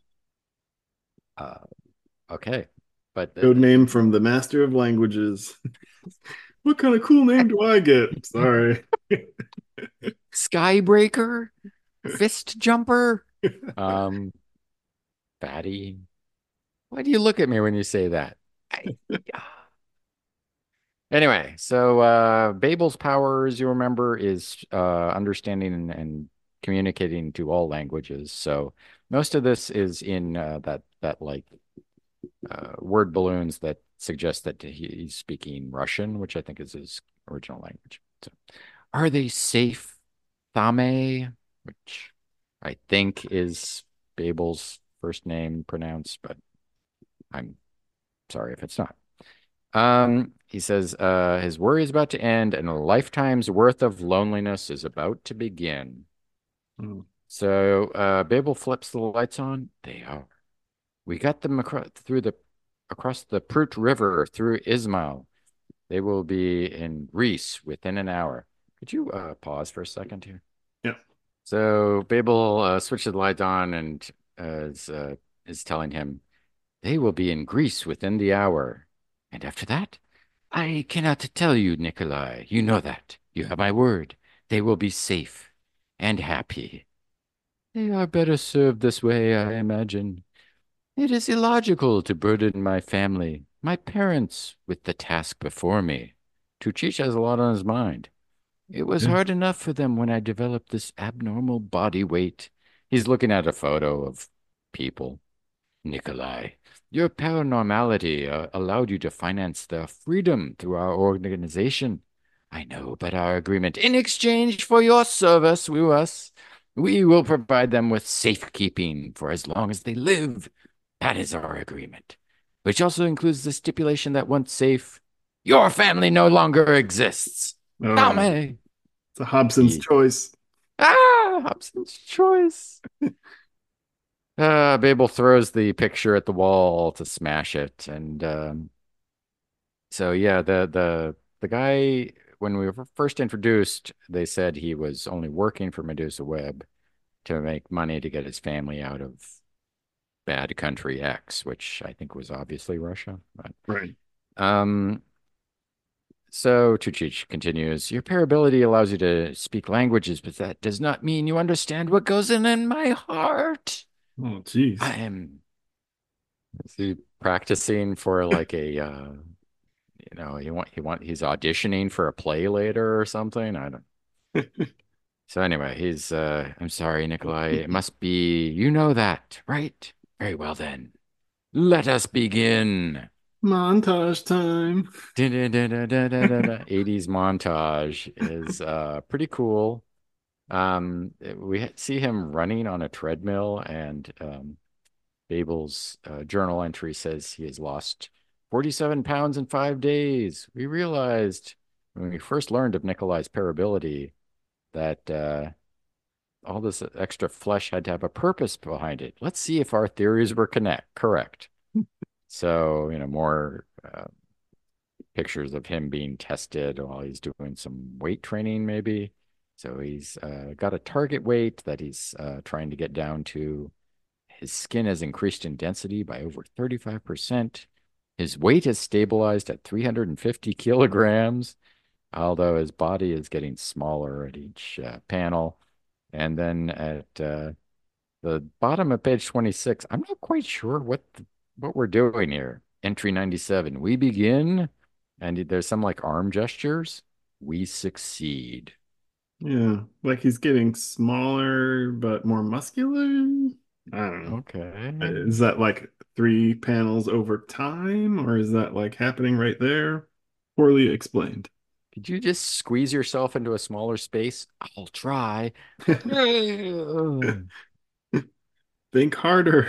uh, okay, but the, Code the, name from the Master of Languages. What kind of cool name do I get? Sorry. Skybreaker, fist jumper, um, fatty. Why do you look at me when you say that? I, anyway, so uh, Babel's power, as you remember, is uh, understanding and, and communicating to all languages. So most of this is in uh, that that like uh, word balloons that suggest that he's speaking Russian, which I think is his original language. So, are they safe, Thame? Which I think is Babel's first name pronounced, but I'm sorry if it's not. Um, he says uh, his worry is about to end and a lifetime's worth of loneliness is about to begin. Oh, So uh, Babel flips the lights on. They are. We got them across through the across the Prut River through Ismail. They will be in Greece within an hour. Could you uh, pause for a second here? yeah. So Babel uh, switches the light on and uh, is uh, is telling him they will be in Greece within the hour. And after that, I cannot tell you, Nikolai. You know that. You have my word. They will be safe and happy. They are better served this way, I imagine. It is illogical to burden my family, my parents, with the task before me. Tuchich has a lot on his mind. It was Yeah. hard enough for them when I developed this abnormal body weight. He's looking at a photo of people. Nikolai, your paranormality uh, allowed you to finance the freedom through our organization. I know, but our agreement in exchange for your service with us, we will provide them with safekeeping for as long as they live. That is our agreement, which also includes the stipulation that once safe, your family no longer exists. Oh, Come, it's a Hobson's he, choice. ah, Hobson's choice. Uh, Babel throws the picture at the wall to smash it, and um, so yeah, the the the guy when we were first introduced, they said he was only working for Medusa Web to make money to get his family out of bad country X, which I think was obviously Russia. But Right. um, so Tuchich continues, your pair ability allows you to speak languages, but that does not mean you understand what goes in in my heart. Oh, geez. I am is he practicing for like a uh you know, he want he want he's auditioning for a play later or something. I don't. So anyway, he's uh I'm sorry, Nikolai. It must be you know that, right? Very well then. Let us begin. Montage time. Da-da-da-da-da-da-da. eighties montage is uh pretty cool. Um we see him running on a treadmill and um Babel's uh, journal entry says he has lost forty-seven pounds in five days. We realized when we first learned of Nikolai's parability that uh, all this extra flesh had to have a purpose behind it. Let's see if our theories were connect correct. So, you know, more uh, pictures of him being tested while he's doing some weight training, maybe. So he's uh, got a target weight that he's uh, trying to get down to. His skin has increased in density by over thirty-five percent. His weight has stabilized at three hundred fifty kilograms, although his body is getting smaller at each uh, panel. And then at uh, the bottom of page twenty-six, I'm not quite sure what the, what we're doing here. Entry ninety-seven, we begin, and there's some like arm gestures. We succeed. Yeah, like he's getting smaller but more muscular. I don't know. Okay. Is that like three panels over time, or is that like happening right there? Poorly explained. Could you just squeeze yourself into a smaller space? I'll try. Think harder.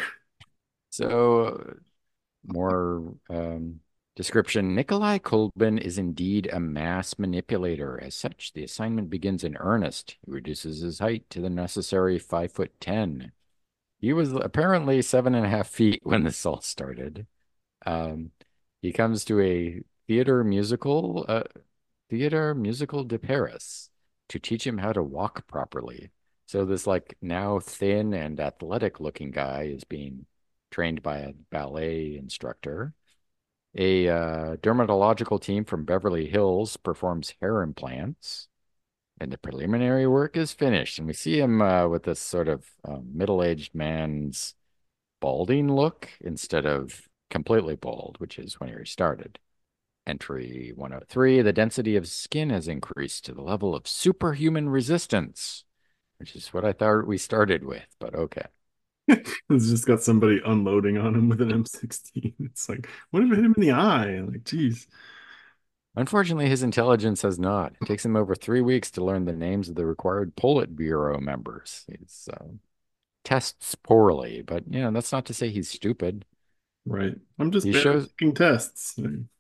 So, more um, description. Nikolai Kolbin is indeed a mass manipulator. As such, the assignment begins in earnest. He reduces his height to the necessary five foot ten. He was apparently seven and a half feet when this all started. Um, he comes to a theater musical, uh, theater musical de Paris to teach him how to walk properly. So this like now thin and athletic looking guy is being trained by a ballet instructor. A uh, dermatological team from Beverly Hills performs hair implants, and the preliminary work is finished. And we see him uh, with this sort of um, middle-aged man's balding look instead of completely bald, which is when he started. Entry one oh three, the density of skin has increased to the level of superhuman resistance, which is what I thought we started with, but okay. It's just got somebody unloading on him with an M sixteen. It's like, what if it hit him in the eye? Like, geez. Unfortunately, his intelligence has not. It takes him over three weeks to learn the names of the required Politburo members. He uh, tests poorly, but you know that's not to say he's stupid. Right. I'm just He bad at shows. taking tests.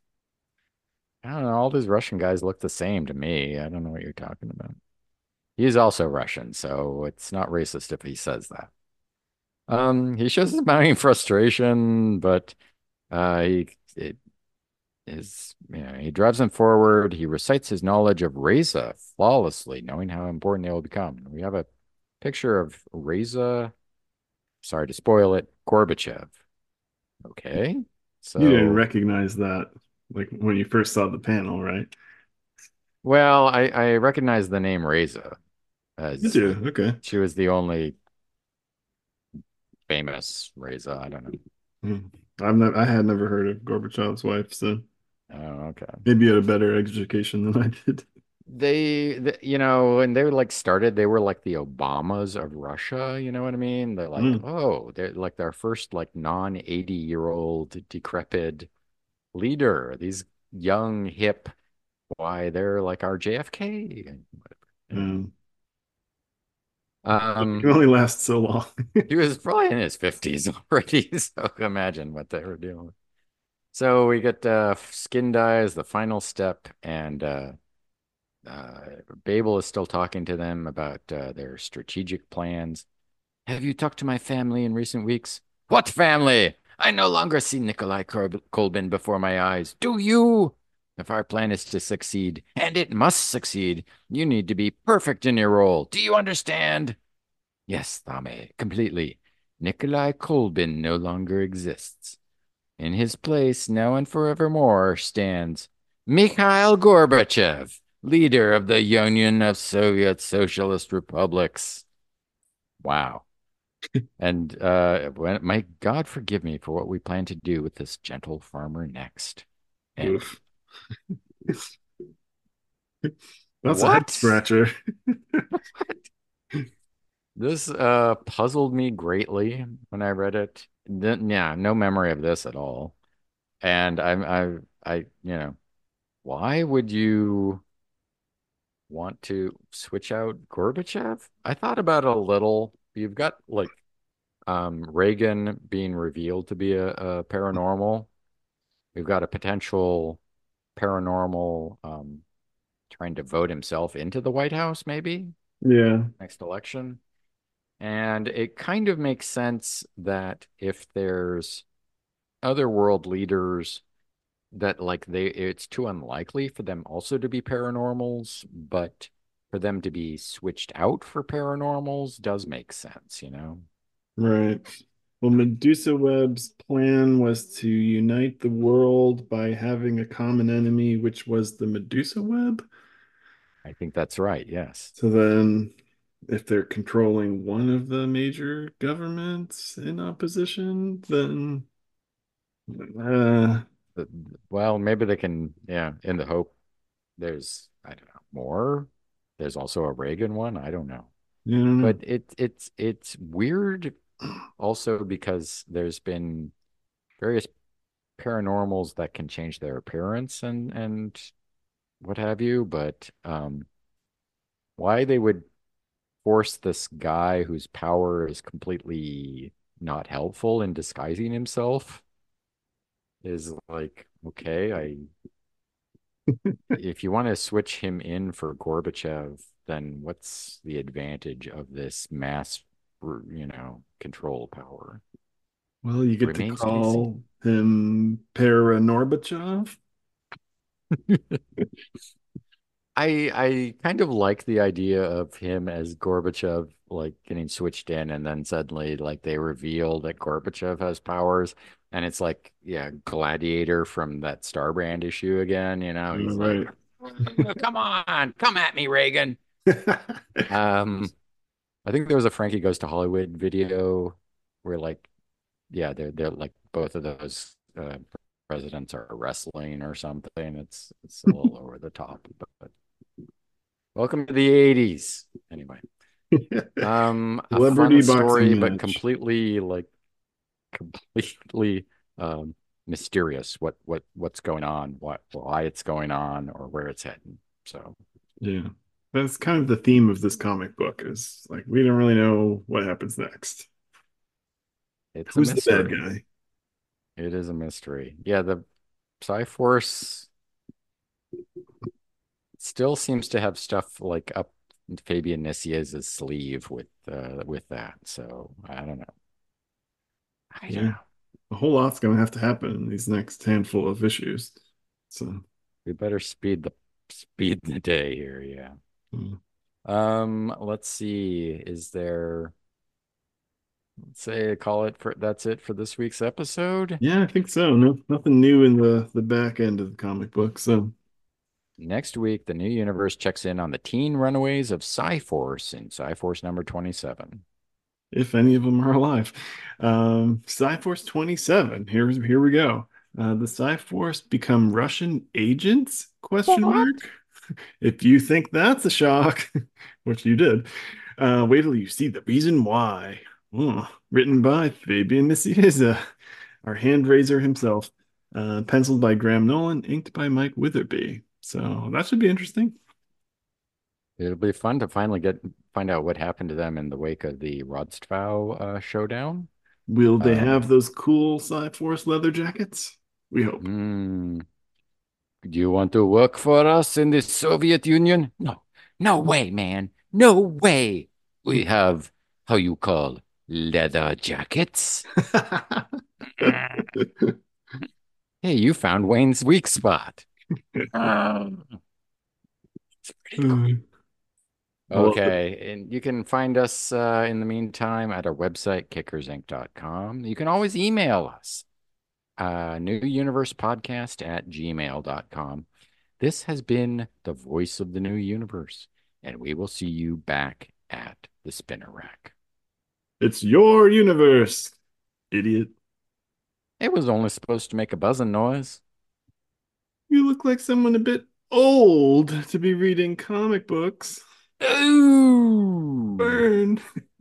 I don't know. All these Russian guys look the same to me. I don't know what you're talking about. He's also Russian, so it's not racist if he says that. Um, he shows his mounting frustration, but uh, he it is you know, he drives them forward. He recites his knowledge of Reza flawlessly, knowing how important they will become. We have a picture of Reza. Sorry to spoil it, Gorbachev. Okay, You didn't so recognize that like when you first saw the panel, right? well, I I recognize the name Reza You as do. like Okay. she was the only famous Reza. I don't know. Hmm. I've never, I had never heard of Gorbachev's wife, so Oh, okay. maybe you had a better education than I did. They, th you know, when they were like started, they were like the Obamas of Russia. You know what I mean? They're like, Mm. oh, they're like their first like non eighty year old decrepit leader. These young, hip, why they're like our J F K. Anyway. Um, it can Um, only last so long. he was probably in his fifties already, so imagine what they were doing. So we get uh, skin dye as the final step, and uh, uh, Babel is still talking to them about uh, their strategic plans. Have you talked to my family in recent weeks? What family? I no longer see Nikolai Kol- Kolbin before my eyes. Do you? If our plan is to succeed, and it must succeed, you need to be perfect in your role. Do you understand? Yes, Thame, completely. Nikolai Kolbin no longer exists. In his place, now and forevermore, stands Mikhail Gorbachev, leader of the Union of Soviet Socialist Republics. Wow. And uh, when, my God, forgive me for what we plan to do with this gentle farmer next. End. Oof. That's a head What? scratcher. This uh, puzzled me greatly when I read it. Then, yeah, no memory of this at all. And I'm, I, I, you know, why would you want to switch out Gorbachev? I thought about it a little. You've got like um, Reagan being revealed to be a, a paranormal. We've got a potential paranormal um, trying to vote himself into the White House, maybe Yeah, next election. And it kind of makes sense that if there's other world leaders that like they it's too unlikely for them also to be paranormals, but for them to be switched out for paranormals does make sense, you know? right. Well, Medusa Web's plan was to unite the world by having a common enemy, which was the Medusa Web. I think that's right, yes. So then, if they're controlling one of the major governments in opposition, then uh, But- Well, maybe they can, yeah, in the hope there's, I don't know, more. There's also a Reagan one. I don't know. you don't know. But it it's it's weird also because there's been various paranormals that can change their appearance and and what have you, but um why they would force this guy whose power is completely not helpful in disguising himself is like, okay, I if you want to switch him in for Gorbachev, then what's the advantage of this mass, you know, control power? Well, you get to Remains to be seen. call him Paranorbachev. I I kind of like the idea of him as Gorbachev, like getting switched in, and then suddenly like they reveal that Gorbachev has powers, and it's like, yeah, Gladiator from that Starbrand issue again. You know, All he's like, right. "Come on, come at me, Reagan." Um, I think there was a Frankie Goes to Hollywood video where like, yeah, they're they're like both of those uh, presidents are wrestling or something. It's it's a little over the top, but. Welcome to the eighties. Anyway, um, a fun Celebrity boxing story, but match. completely like completely um mysterious. What what what's going on? What why it's going on, or where it's heading. So Yeah. That's kind of the theme of this comic book is like we don't really know what happens next. it's a Who's the bad mystery. guy? It is a mystery. Yeah, the Psyforce still seems to have stuff like up Fabian Niciez's sleeve with uh with that. So I don't know. I don't Yeah. know. A whole lot's gonna have to happen in these next handful of issues. So We better speed the speed the day here. Yeah. mm. Um, let's see. Is there, let's say, call it for that's it for this week's episode. Yeah, I think so. No, nothing new in the the back end of the comic book. So Next week, the new universe checks in on the teen runaways of Psyforce in Psyforce number twenty-seven. if any of them are alive. Um, Cyforce twenty-seven. Here, here we go. Uh, the Cyforce become Russian agents? Question What? mark. If you think that's a shock, which you did, uh, wait till you see the reason why. Oh, written by Fabian Nicieza, our hand raiser himself. Uh, penciled by Graham Nolan, inked by Mike Witherby. So that should be interesting. It'll be fun to finally get find out what happened to them in the wake of the Rodstow uh, showdown. Will they Um, have those cool Cyforce leather jackets? We hope. hmm, do you want to work for us in the Soviet Union? No, no way, man. No way. We have how you call leather jackets. Hey, you found Wayne's weak spot. It's pretty cool. I love it. Okay, and you can find us uh, in the meantime at our website, kickers inc dot com. You can always email us, uh, new universe podcast at gmail dot com. This has been the voice of the new universe, and we will see you back at the spinner rack. It's your universe, idiot. It was only supposed to make a buzzing noise. You look like someone a bit old to be reading comic books. Ooh. Burn.